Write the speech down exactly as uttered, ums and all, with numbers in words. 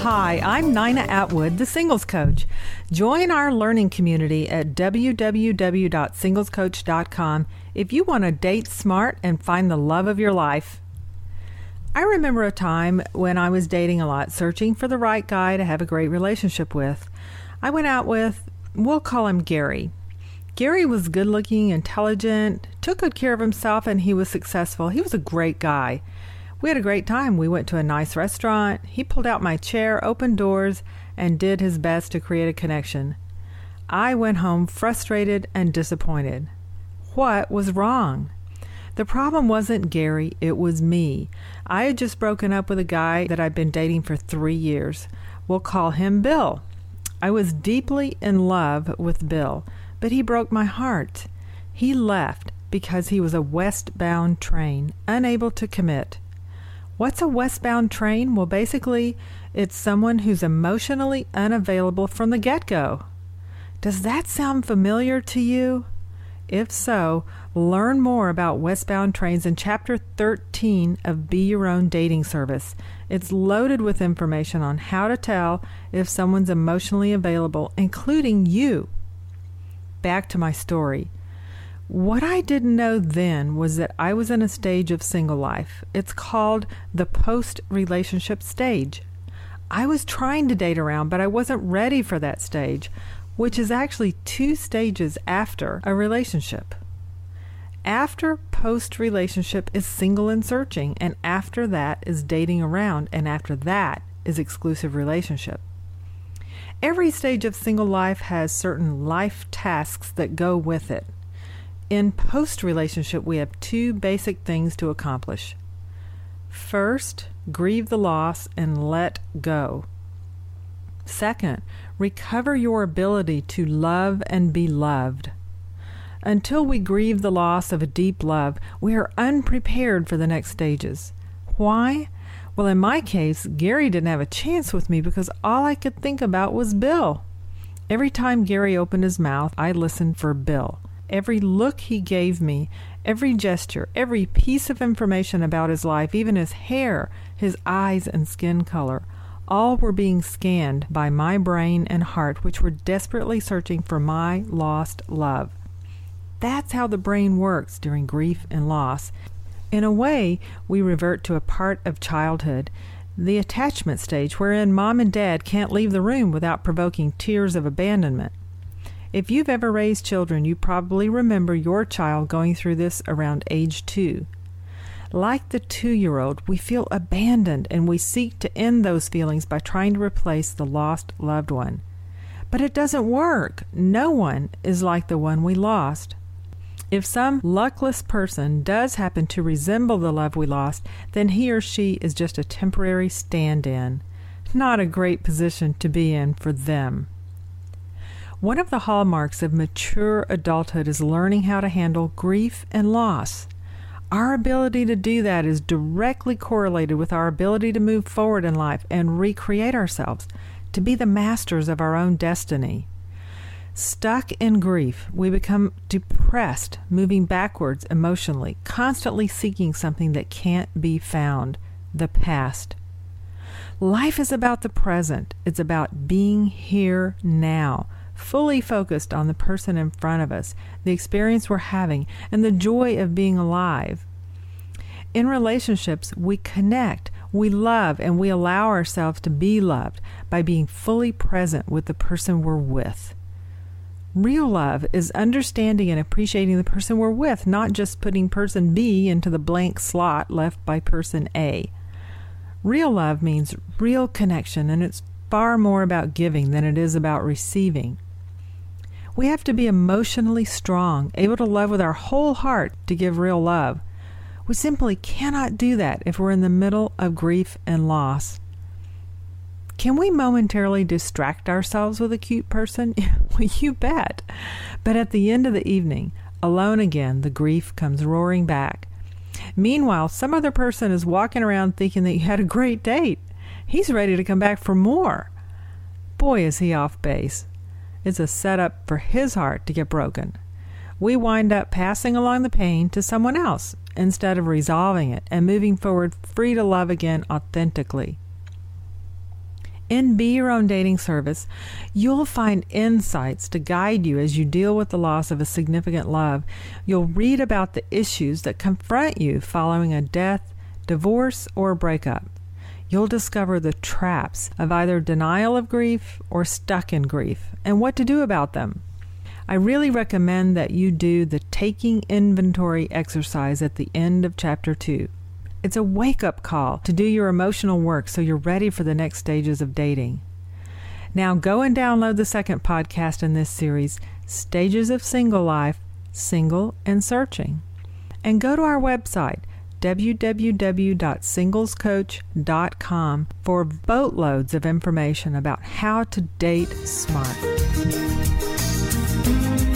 Hi, I'm Nina Atwood, the Singles Coach. Join our learning community at w w w dot singles coach dot com if you want to date smart and find the love of your life. I remember a time when I was dating a lot, searching for the right guy to have a great relationship with. I went out with, we'll call him Gary. Gary was good-looking, intelligent, took good care of himself, and he was successful. He was a great guy. We had a great time. We went to a nice restaurant. He pulled out my chair, opened doors, and did his best to create a connection. I went home frustrated and disappointed. What was wrong? The problem wasn't Gary, it was me. I had just broken up with a guy that I'd been dating for three years. We'll call him Bill. I was deeply in love with Bill, but he broke my heart. He left because he was a westbound train, unable to commit. What's a westbound train? Well, basically, it's someone who's emotionally unavailable from the get-go. Does that sound familiar to you? If so, learn more about westbound trains in Chapter thirteen of Be Your Own Dating Service. It's loaded with information on how to tell if someone's emotionally available, including you. Back to my story. What I didn't know then was that I was in a stage of single life. It's called the post-relationship stage. I was trying to date around, but I wasn't ready for that stage, which is actually two stages after a relationship. After post-relationship is single and searching, and after that is dating around, and after that is exclusive relationship. Every stage of single life has certain life tasks that go with it. In post-relationship, we have two basic things to accomplish. First, grieve the loss and let go. Second, recover your ability to love and be loved. Until we grieve the loss of a deep love, we are unprepared for the next stages. Why? Well, in my case, Gary didn't have a chance with me because all I could think about was Bill. Every time Gary opened his mouth, I listened for Bill. Every look he gave me, every gesture, every piece of information about his life, even his hair, his eyes, and skin color, all were being scanned by my brain and heart, which were desperately searching for my lost love. That's how the brain works during grief and loss. In a way, we revert to a part of childhood, the attachment stage, wherein mom and dad can't leave the room without provoking tears of abandonment. If you've ever raised children, you probably remember your child going through this around age two. Like the two-year-old, we feel abandoned, and we seek to end those feelings by trying to replace the lost loved one. But it doesn't work. No one is like the one we lost. If some luckless person does happen to resemble the love we lost, then he or she is just a temporary stand-in. Not a great position to be in for them. One of the hallmarks of mature adulthood is learning how to handle grief and loss. Our ability to do that is directly correlated with our ability to move forward in life and recreate ourselves, to be the masters of our own destiny. Stuck in grief, we become depressed, moving backwards emotionally, constantly seeking something that can't be found, the past. Life is about the present. It's about being here now, fully focused on the person in front of us, the experience we're having, and the joy of being alive. In relationships, we connect, we love, and we allow ourselves to be loved by being fully present with the person we're with. Real love is understanding and appreciating the person we're with, not just putting person B into the blank slot left by person A. Real love means real connection, and it's far more about giving than it is about receiving. We have to be emotionally strong, able to love with our whole heart to give real love. We simply cannot do that if we're in the middle of grief and loss. Can we momentarily distract ourselves with a cute person? Well, you bet. But at the end of the evening, alone again, the grief comes roaring back. Meanwhile, some other person is walking around thinking that you had a great date. He's ready to come back for more. Boy, is he off base. It's a setup for his heart to get broken. We wind up passing along the pain to someone else instead of resolving it and moving forward free to love again authentically. In Be Your Own Dating Service, you'll find insights to guide you as you deal with the loss of a significant love. You'll read about the issues that confront you following a death, divorce, or breakup. You'll discover the traps of either denial of grief or stuck in grief and what to do about them. I really recommend that you do the taking inventory exercise at the end of chapter two. It's a wake-up call to do your emotional work so you're ready for the next stages of dating. Now go and download the second podcast in this series, Stages of Single Life, Single and Searching. And go to our website, w w w dot singles coach dot com, for boatloads of information about how to date smart.